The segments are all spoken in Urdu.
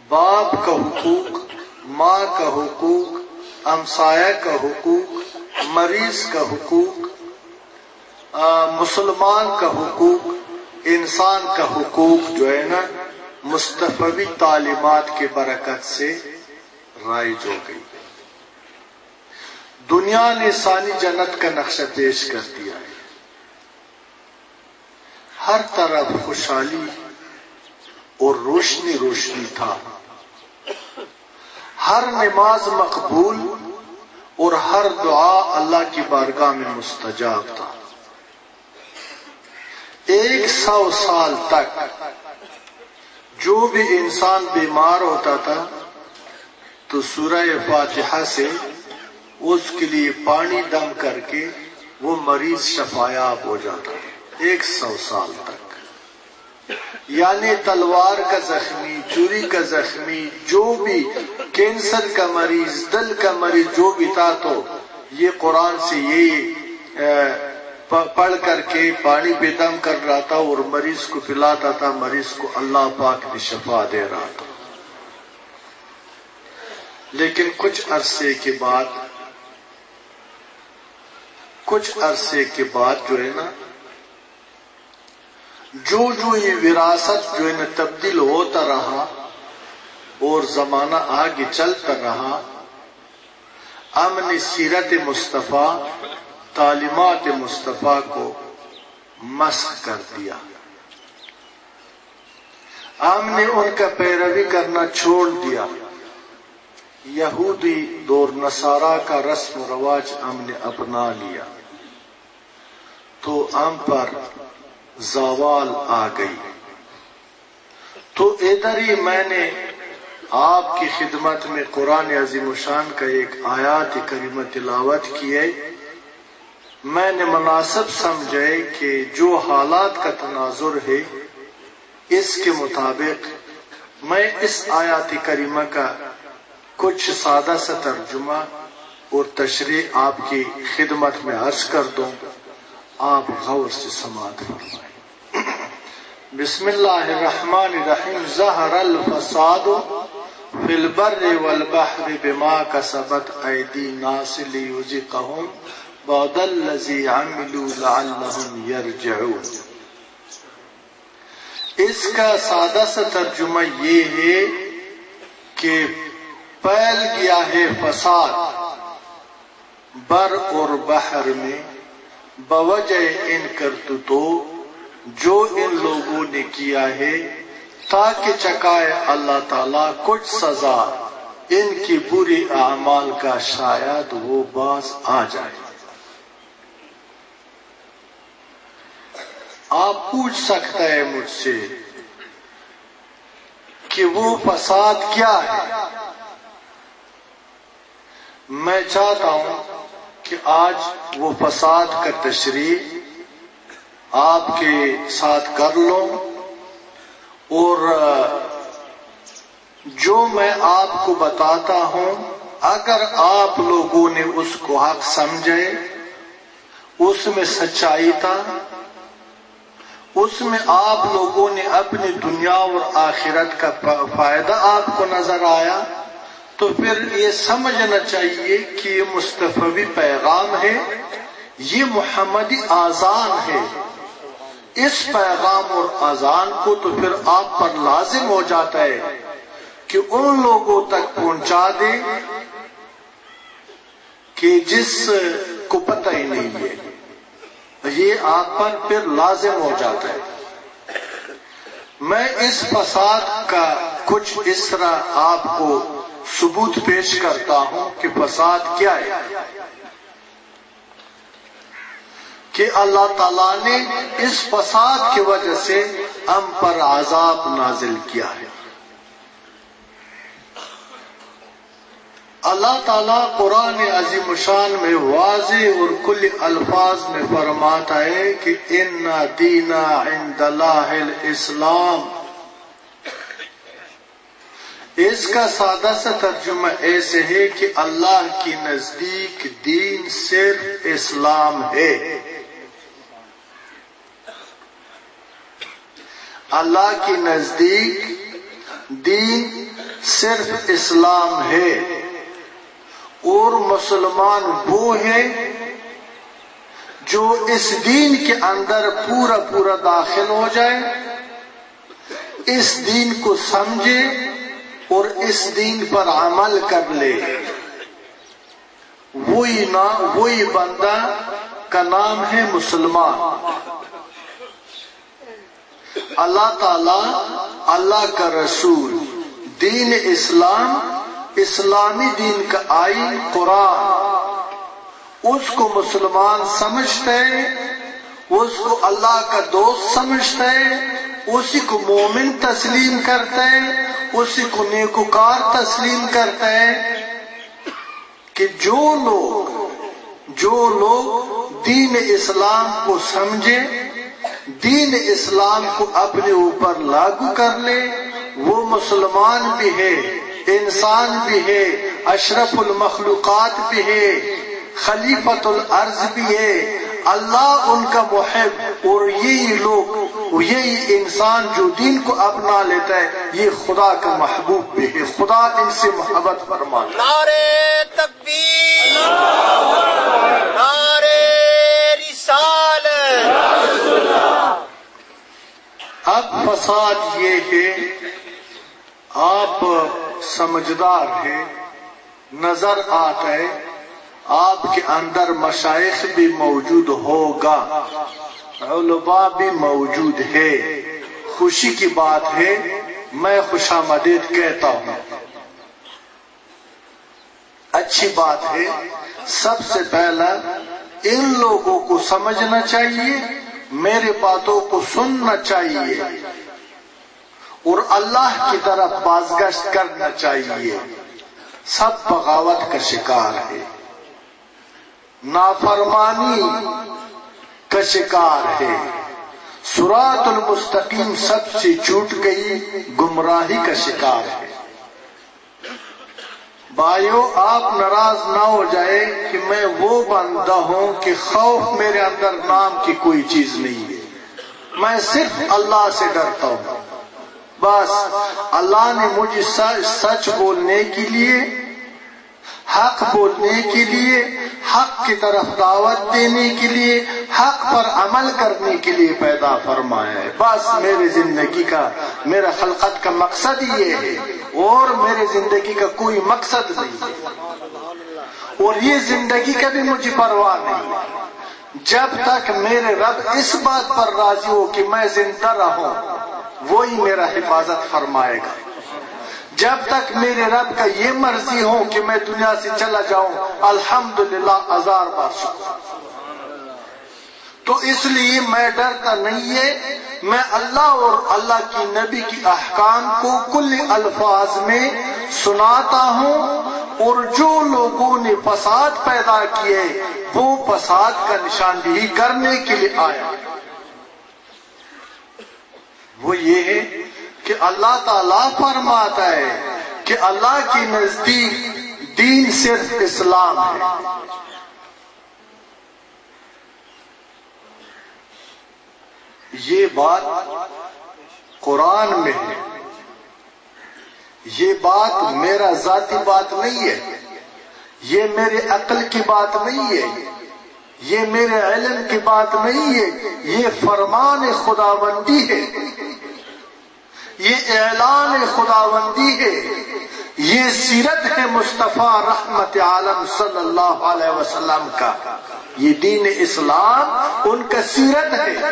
باپ کا حقوق، ماں کا حقوق، ہمسایہ کا حقوق، مریض کا حقوق، مسلمان کا حقوق، انسان کا حقوق جو ہے نا مصطفی تعلیمات کی برکت سے رائج ہو گئی۔ دنیا نے ثانی جنت کا نقشہ پیش کر دیا ہے، ہر طرف خوشحالی اور روشنی روشنی تھا، ہر نماز مقبول اور ہر دعا اللہ کی بارگاہ میں مستجاب تھا۔ 100 سال تک جو بھی انسان بیمار ہوتا تھا تو سورہ فاتحہ سے اس کے لیے پانی دم کر کے وہ مریض شفایاب ہو جاتا ہے 100 سال تک۔ یعنی تلوار کا زخمی، چوری کا زخمی، جو بھی کینسر کا مریض، دل کا مریض جو بھی تھا تو یہ قرآن سے یہ پڑھ کر کے پانی پہ دم کر رہا تھا اور مریض کو پلاتا تھا، مریض کو اللہ پاک نے شفا دے رہا تھا۔ لیکن کچھ عرصے کے بعد جو ہے نا جو یہ وراثت جو ہے نا تبدیل ہوتا رہا اور زمانہ آگے چلتا رہا، ہم نے سیرت مصطفیٰ، تعلیمات مصطفیٰ کو مسخ کر دیا، ہم نے ان کا پیروی کرنا چھوڑ دیا، یہودی دور نصارہ کا رسم و رواج ہم نے اپنا لیا، تو ہم پر زوال آ گئی۔ تو ادھر ہی میں نے آپ کی خدمت میں قرآن عظیم الشان کا ایک آیات کریمہ تلاوت کی ہے۔ میں نے مناسب سمجھے کہ جو حالات کا تناظر ہے اس کے مطابق میں اس آیات کریمہ کا کچھ سادہ سا ترجمہ اور تشریح آپ کی خدمت میں عرض کر دوں، آپ غور سے سماعت فرمائیں۔ بسم اللہ الرحمن الرحیم۔ ظہر الفساد فی البر والبحر بما کسبت ایدی الناس لیذیقہم بعض الذی عملوا لعلہم یرجعون۔ اس کا سادہ سا ترجمہ یہ ہے کہ پھیل گیا ہے فساد بر اور بحر میں بوجہ ان کرتوتوں جو ان لوگوں نے کیا ہے، تاکہ چکائے اللہ تعالیٰ کچھ سزا ان کی بری اعمال کا، شاید وہ باز آ جائے۔ آپ پوچھ سکتا ہے مجھ سے کہ وہ فساد کیا ہے؟ میں چاہتا ہوں کہ آج وہ فساد کا تشریح آپ کے ساتھ کر لوں، اور جو میں آپ کو بتاتا ہوں اگر آپ لوگوں نے اس کو حق سمجھے، اس میں سچائی تھا، اس میں آپ لوگوں نے اپنی دنیا اور آخرت کا فائدہ آپ کو نظر آیا، تو پھر یہ سمجھنا چاہیے کہ یہ مصطفی پیغام ہے، یہ محمدی اذان ہے۔ اس پیغام اور اذان کو تو پھر آپ پر لازم ہو جاتا ہے کہ ان لوگوں تک پہنچا دے کہ جس کو پتہ ہی نہیں ہے، یہ آپ پر پھر لازم ہو جاتا ہے۔ میں اس فساد کا کچھ اس طرح آپ کو ثبوت پیش کرتا ہوں کہ فساد کیا ہے، کہ اللہ تعالیٰ نے اس فساد کی وجہ سے ہم پر عذاب نازل کیا ہے۔ اللہ تعالیٰ قرآن عظیم الشان میں واضح اور کل الفاظ میں فرماتا ہے کہ ان دین عند اللہ الاسلام۔ اس کا سادہ سا ترجمہ ایسے ہے کہ اللہ کی نزدیک دین صرف اسلام ہے۔ اللہ کی نزدیک دین صرف اسلام ہے، اور مسلمان وہ ہے جو اس دین کے اندر پورا پورا داخل ہو جائے، اس دین کو سمجھے اور اس دین پر عمل کر لے، وہی بندہ کا نام ہے مسلمان۔ اللہ تعالی، اللہ کا رسول، دین اسلام، اسلامی دین کا آئین قرآن، اس کو مسلمان سمجھتا ہے، اس کو اللہ کا دوست سمجھتا ہے، اسی کو مومن تسلیم کرتا ہے، اسی کو نیکوکار تسلیم کرتا ہے، کہ جو لوگ دین اسلام کو سمجھے، دین اسلام کو اپنے اوپر لاگو کر لے، وہ مسلمان بھی ہے، انسان بھی ہے، اشرف المخلوقات بھی ہے، خلیفۃ الارض بھی ہے، اللہ ان کا محب، اور یہی انسان جو دین کو اپنا لیتا ہے یہ خدا کا محبوب بھی ہے، خدا ان سے محبت فرماتا ہے۔ نعرے تکبیر، نعرے رسالت۔ اب فساد یہ ہے، آپ سمجھدار ہیں، نظر آتا ہے آپ کے اندر مشائخ بھی موجود ہوگا، علماء بھی موجود ہے، خوشی کی بات ہے، میں خوش آمدید کہتا ہوں، اچھی بات ہے۔ سب سے پہلا ان لوگوں کو سمجھنا چاہیے، میرے باتوں کو سننا چاہیے، اور اللہ کی طرف بازگشت کرنا چاہیے۔ سب بغاوت کا شکار ہے، نافرمانی کا شکار ہے، صراط المستقیم سب سے چھوٹ گئی، گمراہی کا شکار ہے۔ بھائیو، آپ ناراض نہ ہو جائے کہ میں وہ بندہ ہوں کہ خوف میرے اندر نام کی کوئی چیز نہیں ہے، میں صرف اللہ سے ڈرتا ہوں۔ بس اللہ نے مجھے سچ بولنے کے لیے، حق بولنے کے لیے، حق کی طرف دعوت دینے کے لیے، حق پر عمل کرنے کے لیے پیدا فرمایا ہے۔ بس میری زندگی کا، میرا خلقت کا مقصد یہ ہے، اور میرے زندگی کا کوئی مقصد نہیں ہے، اور یہ زندگی کا بھی مجھے پرواہ نہیں، جب تک میرے رب اس بات پر راضی ہو کہ میں زندہ رہوں، وہی میرا حفاظت فرمائے گا۔ جب تک میرے رب کا یہ مرضی ہو کہ میں دنیا سے چلا جاؤں، الحمدللہ 1000 بار شکر۔ تو اس لیے میں ڈرتا نہیں ہے، میں اللہ اور اللہ کی نبی کی احکام کو کل الفاظ میں سناتا ہوں، اور جو لوگوں نے فساد پیدا کیے وہ فساد کا نشاندہی کرنے کے لیے آیا۔ وہ یہ ہے کہ اللہ تعالیٰ فرماتا ہے کہ اللہ کے نزدیک دین صرف اسلام ہے۔ یہ بات قرآن میں ہے، یہ بات میرا ذاتی بات نہیں ہے، یہ میرے عقل کی بات نہیں ہے، یہ میرے علم کی بات نہیں ہے، یہ فرمان خداوندی ہے، یہ اعلان خداوندی ہے، یہ سیرت ہے مصطفیٰ رحمت عالم صلی اللہ علیہ وسلم کا، یہ دین اسلام ان کا سیرت ہے۔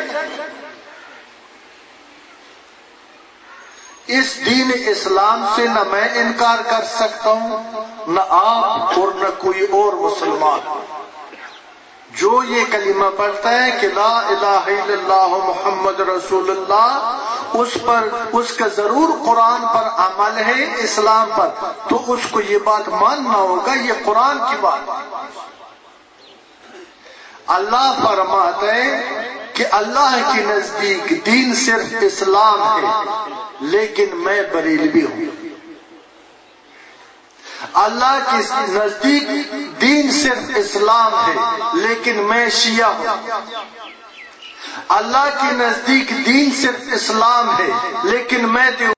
اس دین اسلام سے نہ میں انکار کر سکتا ہوں، نہ آپ اور نہ کوئی اور مسلمان۔ جو یہ کلمہ پڑھتا ہے کہ لا الہ الا اللہ محمد رسول اللہ، اس کا ضرور قرآن پر عمل ہے، اسلام پر، تو اس کو یہ بات ماننا ہوگا، یہ قرآن کی بات۔ اللہ فرماتا ہے کہ اللہ کے نزدیک دین صرف اسلام ہے، لیکن میں بریلوی ہوں۔ اللہ کے نزدیک دین صرف اسلام ہے، لیکن میں شیعہ ہوں۔ اللہ کے نزدیک دین صرف اسلام ہے، لیکن میں